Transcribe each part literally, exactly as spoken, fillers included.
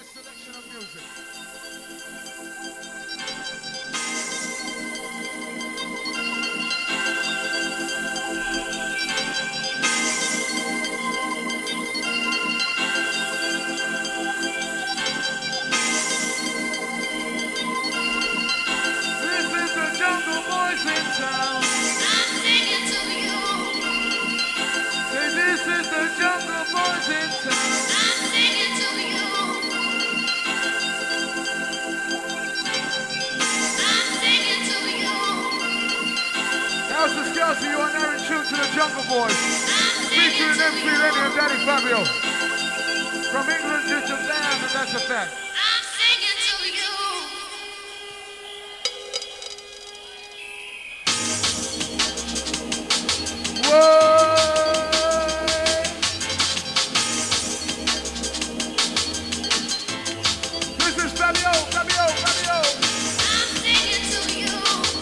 selection of music. This is the Jungle Boys in town. I'm singing to you. Say this is the Jungle Boys in town. I'm singing to you. I'm singing to you. How's the scouts you are now in tune to the Jungle Boys? I'm Featuring singing M to C you. Lenny and Daddy Fabio. From England to Japan, and that's a fact. I'm singing to you. Whoa! This is Fabio, Fabio, Fabio. I'm singing to you.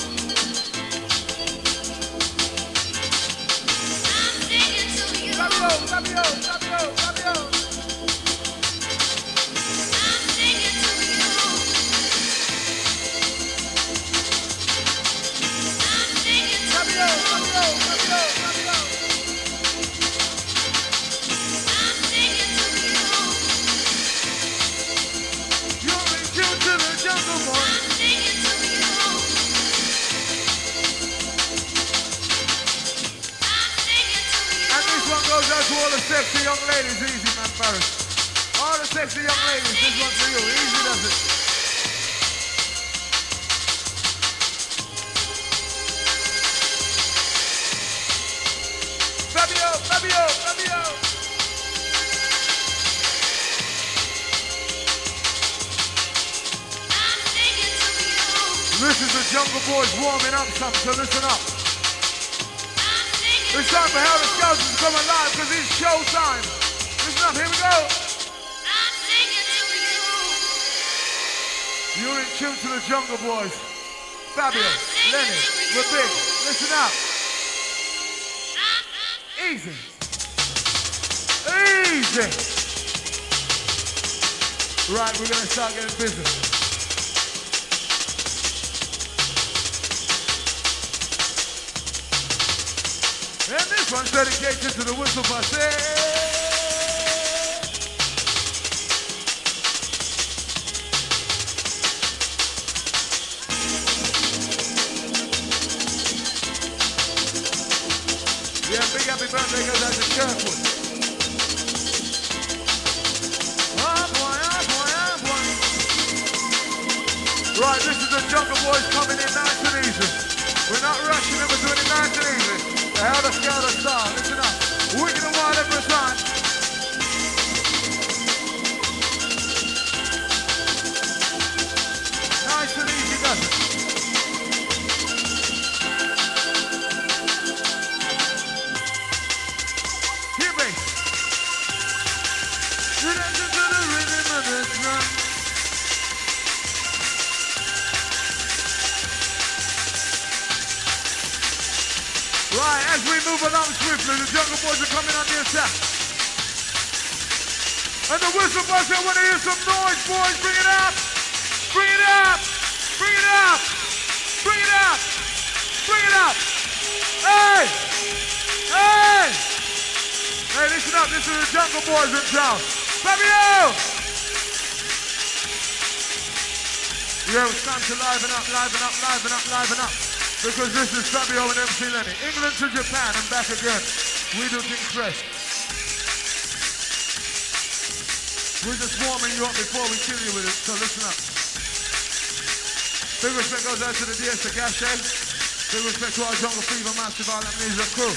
I'm singing to you. Fabio, Fabio, Fabio, Fabio. I'm singing to you. I'm singing to Fabio, you. Fabio, Fabio, Fabio. I'm singing to you. You're in tune to the Jungle Boys. I'm singing to you. I'm singing to you. And this one goes out to all the sexy young ladies. Easy, man, Paris. All the sexy young ladies, this one's for you. Easy does it. Fabio, Fabio, Fabio. I'm singing to you. This is the Jungle Boys warming up some, so listen up. I'm singing It's time for How the Scouts to come alive because it's show time. Listen up, here we go. I'm singing to you. You're in tune to the Jungle Boys. Fabio, Lenny, we're big. Listen up. Easy. Easy. Right, we're going to start getting busy. And this one's dedicated to the whistle bus. Hey! Yeah, big happy birthday goes out to Kirkwood. Oh boy, oh boy, oh boy. Right, this is the Jungle Boys coming in nice and easy. We're not rushing it, we're doing it nice and easy. The How the Scouts style, listen up. Wicked and wild every time. Nice and easy, does it? Here, bass. You listen to the rhythm of the drum. Right, as we move along swiftly, the Jungle Boys are coming on the attack. And the whistle bus, I want to hear some noise, boys. Bring it up. Bring it up. Bring it up. Bring it up. Bring it up. Hey. Hey. Hey, listen up. This is the Jungle Boys in town. Fabio. Yeah, it's time to liven up, liven up, liven up, liven up. Because this is Fabio and M C Lenny. England to Japan and back again. We do things fresh. We're just warming you up before we kill you with it, so listen up. Big respect goes out to the D S Sagache. Big respect to our Jungle Fever Massive Island Music crew.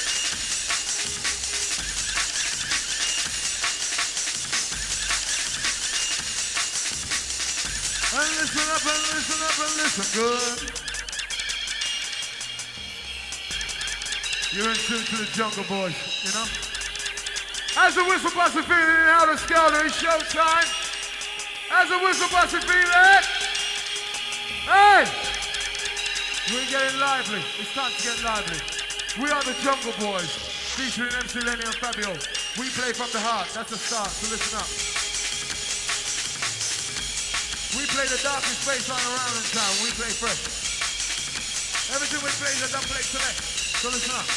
And listen up and listen up and listen good. You're in tune to the Jungle Boys, you know? As the whistle bus is feeling in How the Scouts, it's showtime. As the whistle bus is feeling, hey! We're getting lively. It's time to get lively. We are the Jungle Boys, featuring M C Lenny and Fabio. We play from the heart. That's the start, so listen up. We play the darkest bass on around in town. We play fresh. Everything we play is a done play select. So listen up.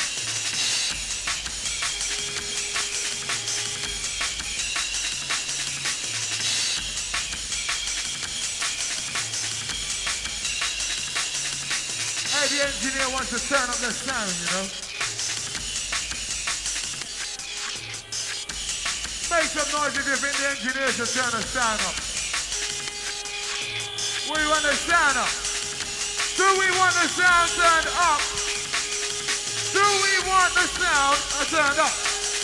Hey, the engineer wants to turn up the sound, you know. Make some noise if you think the engineer should turn the sound up. We want the sound up. Do we want the sound turned up? Do we want the sound turned up?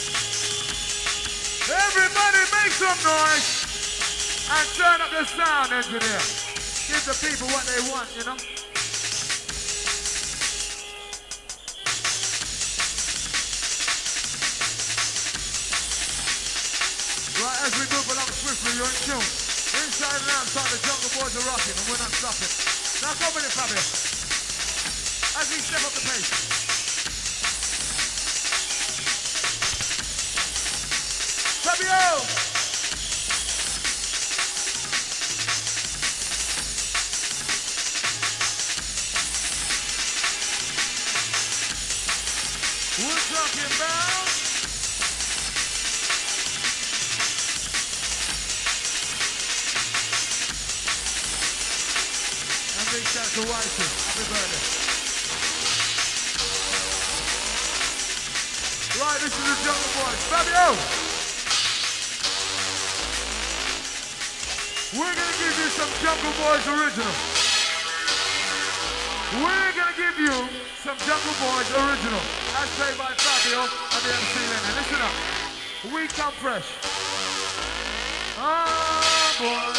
Everybody make some noise and turn up the sound, engineer. Give the people what they want, you know. Right, as we move along swiftly, you're in tune. Inside and outside, the Jungle Boys are rocking, and we're not stopping. Now come with it, Fabio. As we step up the pace. Fabio! We're talking about... Big shout to Whitey. Happy birthday. Right, this is the Jungle Boys. Fabio! We're going to give you some Jungle Boys original. We're going to give you some Jungle Boys original. As played by Fabio and the M C Lennon. Listen up. We come fresh. Oh, boy.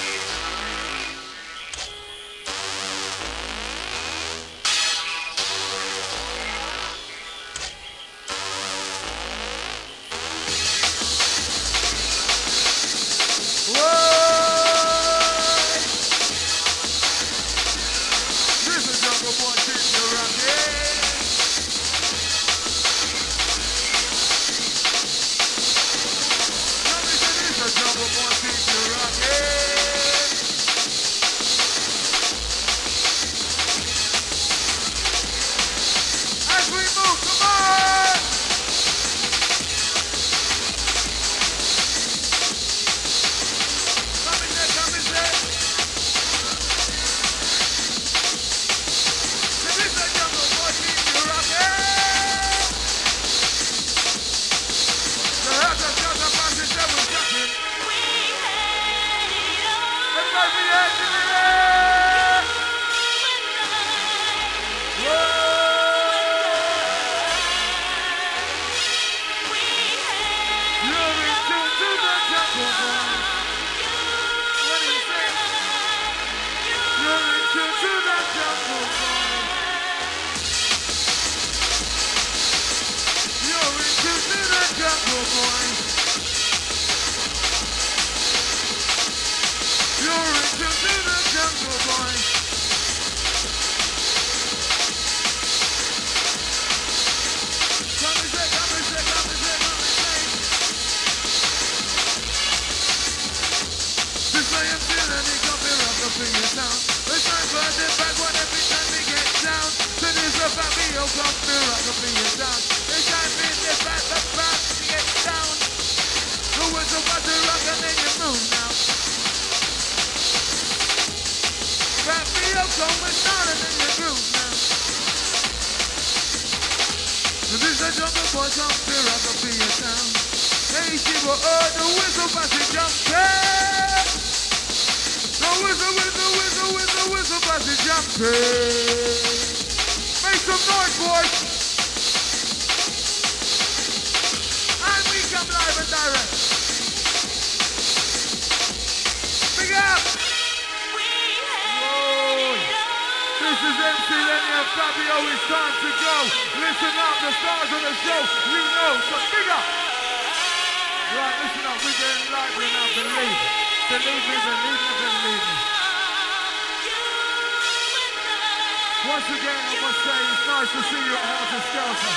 Once again, I must say, it's nice to see you at Helter Skelter.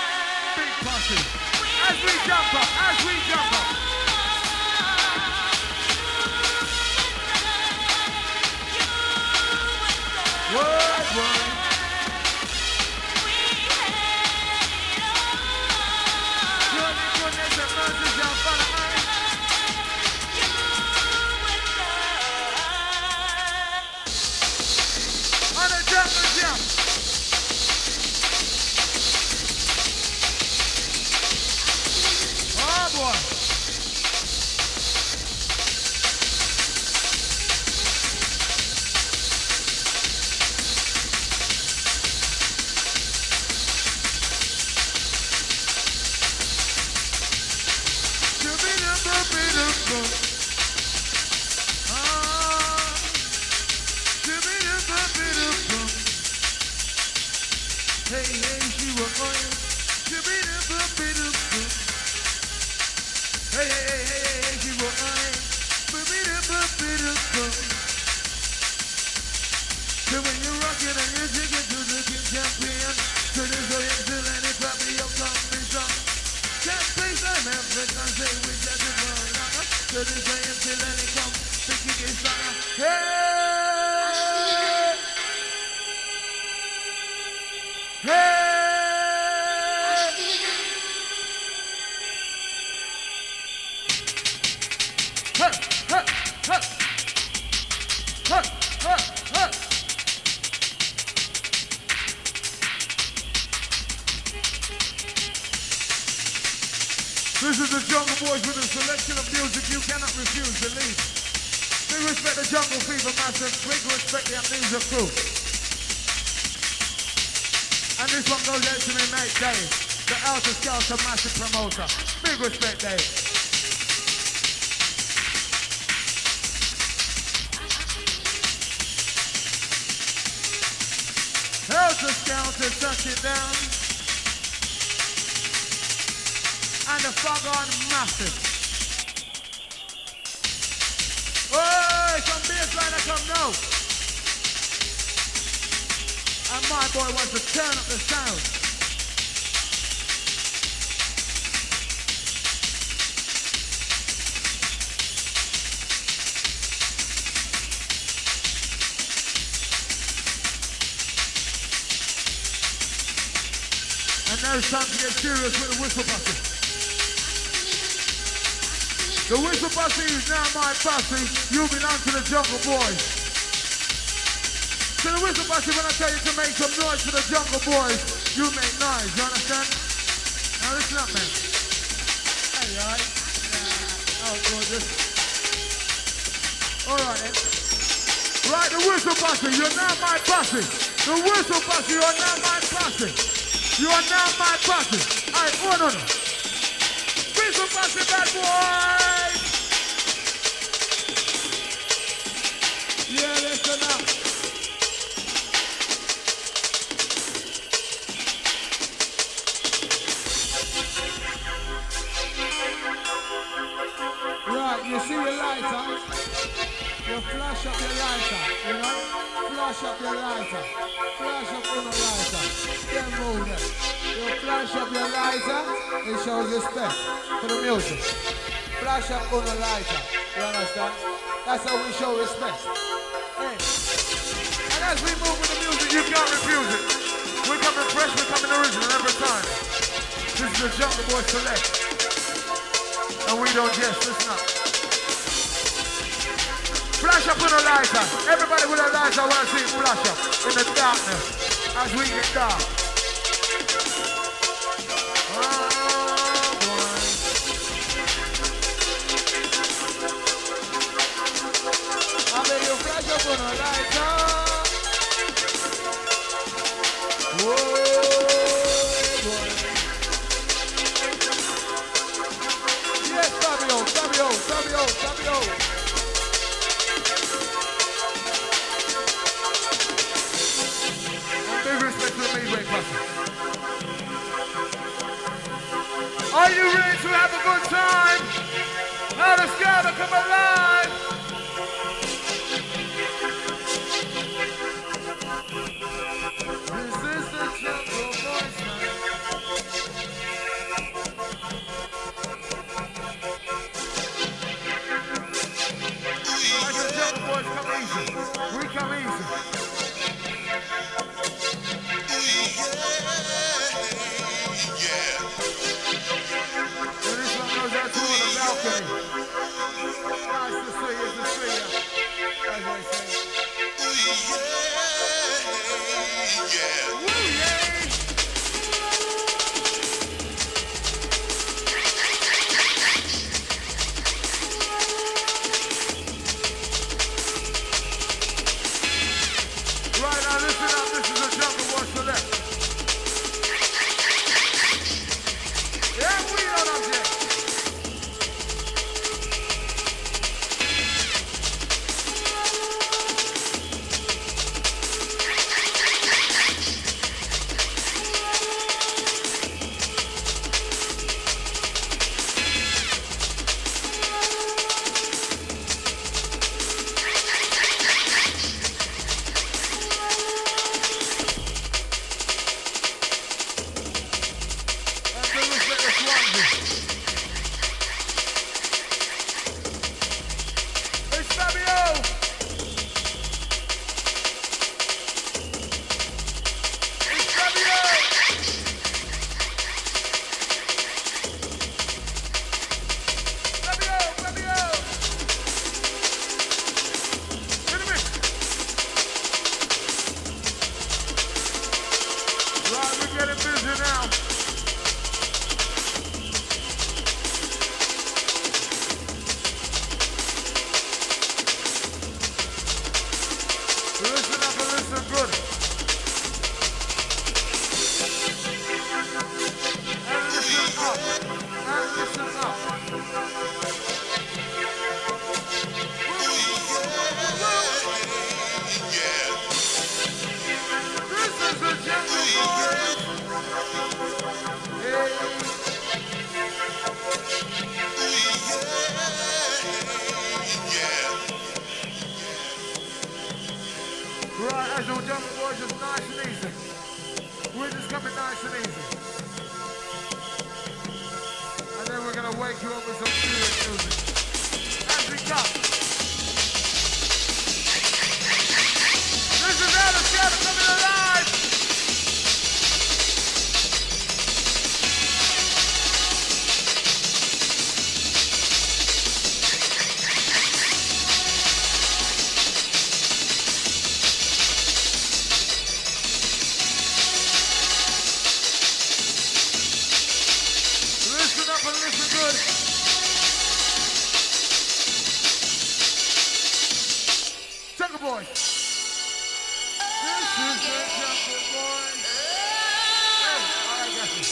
Big posse. As we jump up, as we jump up. So this way until then it come, thinking it's stronger. Hey! Hey! Huh, huh, huh. Huh, huh, huh. This is the Jungle Boys with a selection of music you cannot refuse to leave. Big respect the Jungle Fever Master, big respect the Amnesia crew. And this one goes out to me mate Dave, the Outer Scouter massive promoter. Big respect Dave. Outer Scouter, touch it down. And the fog on massive. Hey, some bassline come now. And my boy wants to turn up the sound. And now it's time to get serious with the whistle buster. The whistle posse is now my posse. You belong to the Jungle Boys. So the whistle posse, when I tell you to make some noise for the Jungle Boys, you make noise, you understand? Now listen up, man. Hey, you alright? Yeah. Oh, gorgeous. Alright then. Right, the whistle posse, you're now my posse. The whistle posse, you're now my posse. You are now my posse. Alright, hold on. Whistle posse, bad boy. Yeah, listen up. Right, you see your lighter? You flash up your lighter, you know? Flash up your lighter. Flash up on the lighter. Then move it. You flash up your lighter, it shows respect for the music. Flash up on the lighter, you understand? That's how we show respect. Hey. And as we move with the music, you can't refuse it. We're coming fresh, we're coming original every time. This is the Jungle Boy Select. And we don't jest, listen up. Flash up on the lighter. Everybody with a lighter, I want to see it flash up in the darkness as we get dark. Oh boy. I bet you flash up on the lighter. Whoa boy. Yes, Fabio, Fabio, Fabio, Fabio. Are you ready to have a good time? Now the scouter come alive. This is the Jungle Boys night. Like the Jungle Boys come easy. We come easy. listen good. And listen up. And listen up. This is the Jungle Boys. Hey. Right, as your Jungle Boys, just nice and easy. We're just coming nice and easy. And then we're gonna wake you up with some serious music. As we come. This is Alice Scatter coming alive! Listen up and listen good. Jungle Boy. This is the Jungle Boy. Hey, I got you.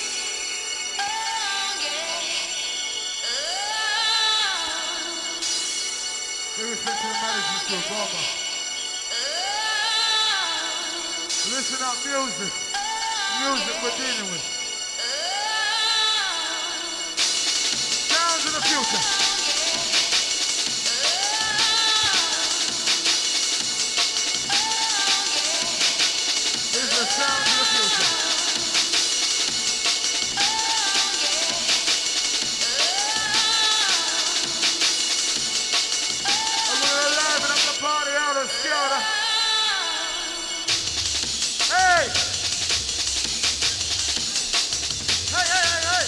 Give respect to the management to Obama. Listen up, music. Music we're dealing with. Sounds of the future. This is the sounds of the future. I'm gonna liven up the party out of Skelter. Hey! Hey, hey, hey, hey!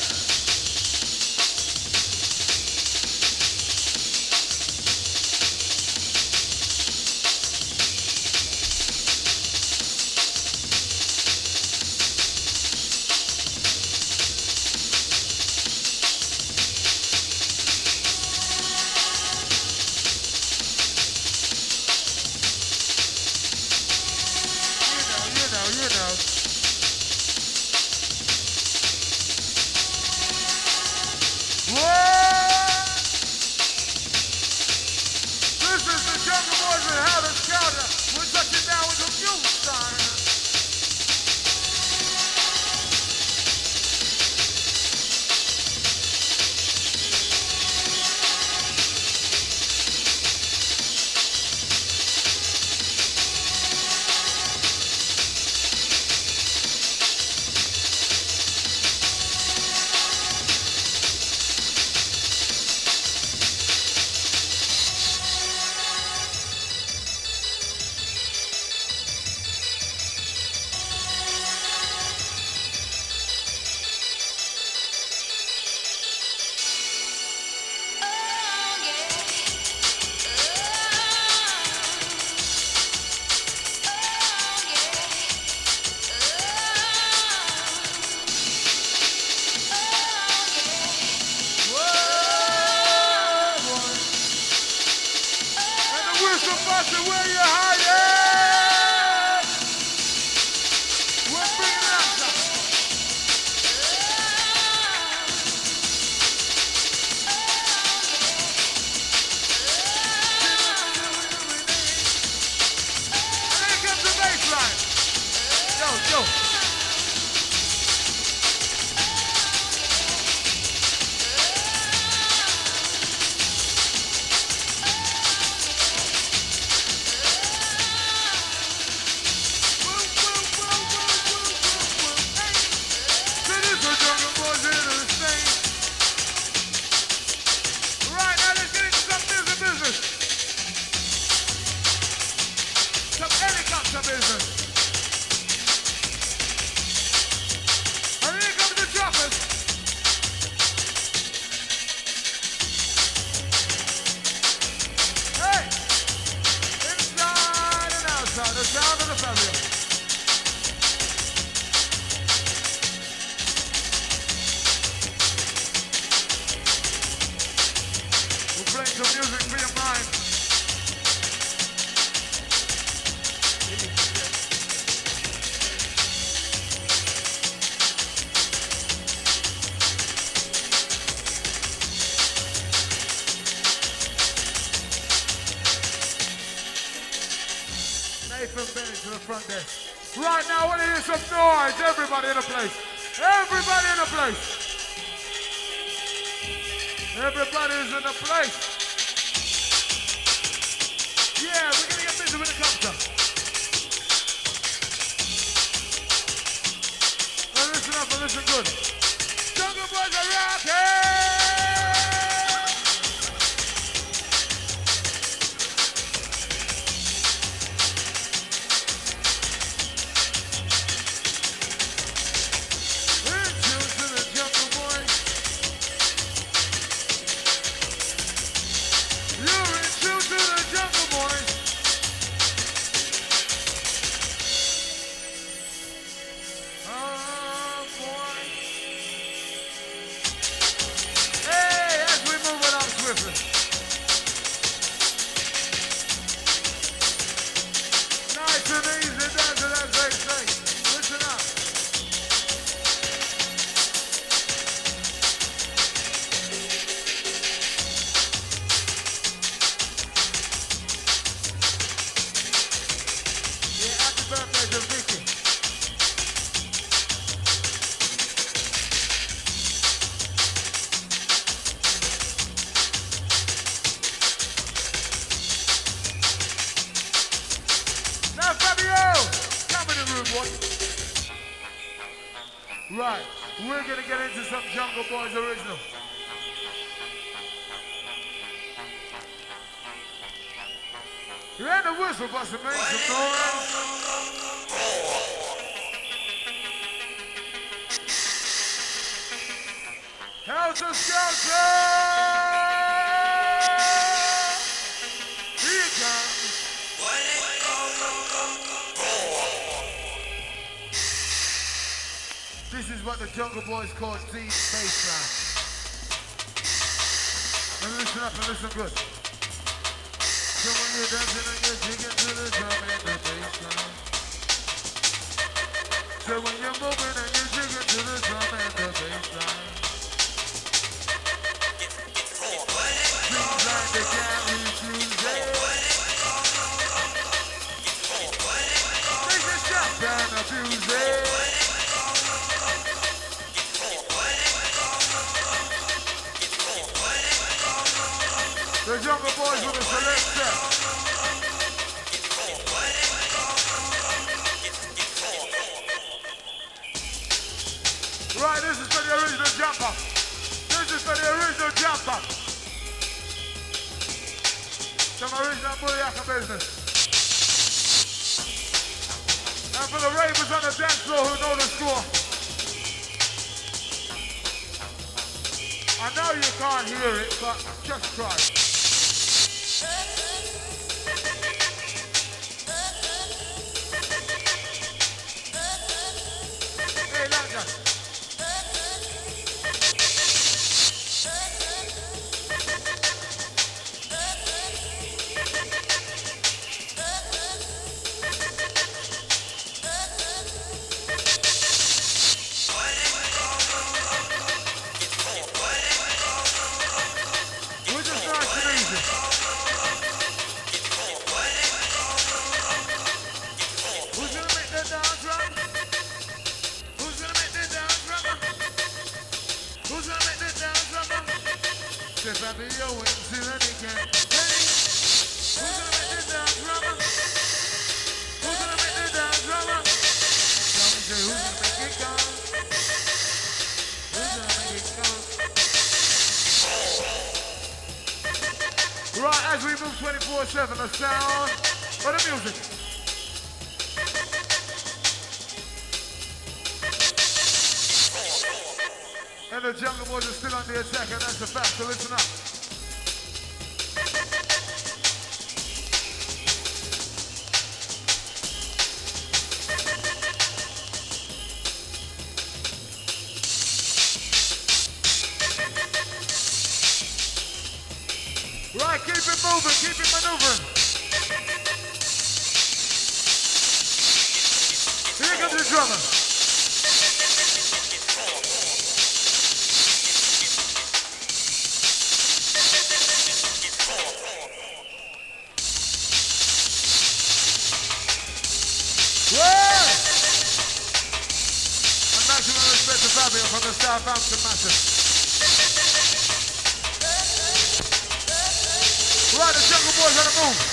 You know, you know. What? This is the Jungle Boys with Howard Skelter. We're touching down with a new sign. Where you hiding? We're bringing it up. And here comes the bass line. Yo, yo. Business. And here come the droppers. Hey! Inside and outside, the sound of the family. We're playing some music for your mind. Yeah. Phil Bennett to the front desk. Right now, I want to hear some noise. Everybody in the place. Everybody in the place. Everybody is in the place. Yeah, we're going to get busy with the culture. Now listen up and listen good. Jungle Boys are rocking! Right, we're gonna get into some Jungle Boys original. You had the whistle busting, man. Some noise. Helter Skelter! Here it comes. This is what the Jungle Boys call deep bassline. And listen up and listen good. So when you're dancing and you're jigging to the drum and the bassline. So when you're moving and you're jigging to the drum and the bassline. Seems like they can't refuse it. They just shut down and abuse it. The Jungle Boys with a select step. Right, this is for the original jumper. This is for the original jumper. Some original Booyaka business. And for the ravers on the dance floor who know the score. I know you can't hear it, but just try. Hey, like that. We're just nice and easy. Who's gonna make that dance run? Who's gonna make that dance run? Who's gonna make that dance run? Step out of your wings, see that he can. Hey, who's gonna make that dance run? Who's gonna make that dance run? Tell me, say, who's gonna make it go? Who's gonna make it go? Right, as we move twenty-four seven, the sound of the music. And the Jungle Boys are still on the attack, and that's a fact, so listen up. Right, keep it moving, keep it maneuvering. Here comes the drummer. the Southampton Massive. Right, the Jungle Boys on the move.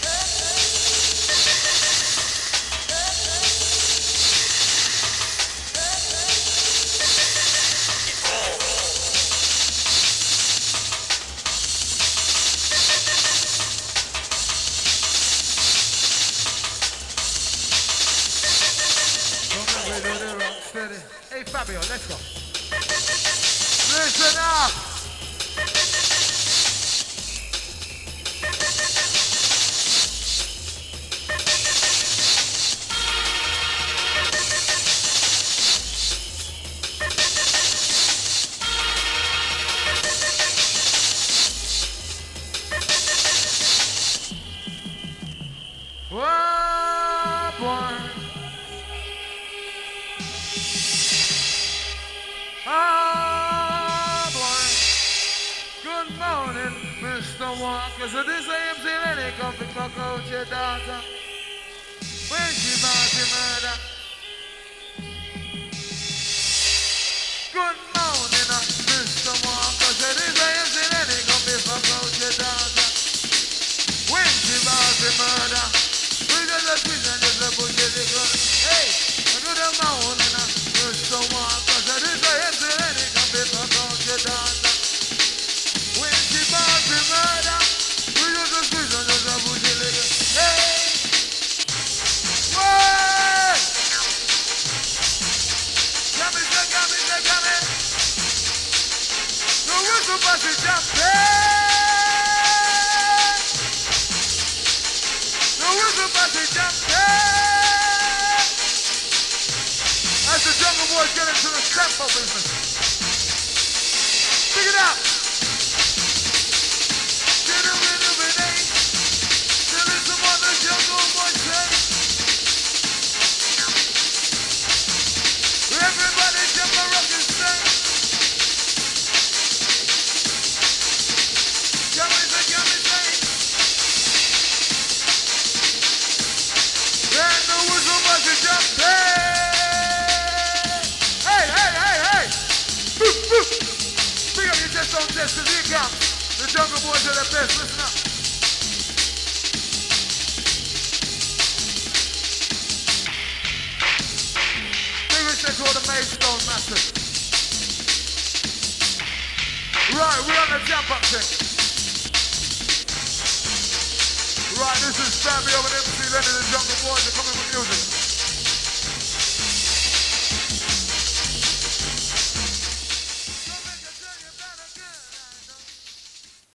Steady. Hey Fabio, let's go. Listen up. Whoa, boy. Ah, boy. Good morning, Mister Walker. So this I am saying any coffee cockroach your daughter. When she about to murder. Good morning, Mister Walker. So this I am saying any coffee cockroach your daughter. When she about to murder. We just a twist and just a push it. Hey, good morning, Mister Walker. So this I am saying any coffee cockroach your daughter. When she about to murder. We just a twist and just a push it. Hey. Whoa! Come in, come in, come in. The whistle bus is jumping. The whistle bus is jumping. As the Jungle Boys get into the tempo business. Pick it up. Get a rhythm and eight. There is some other Jungle Boys say. Everybody jump a rock and sing. Come and say, come and say. And the whistle bus is jumping. Hey, hey, hey, hey. Boop, boop. Pick up your chest on chest, cause here comes the Jungle Boys are the best. Listen up. To all the Maidstone Masters. Right, we're on the jump up thing. Right, this is Fabio and M C Lennon and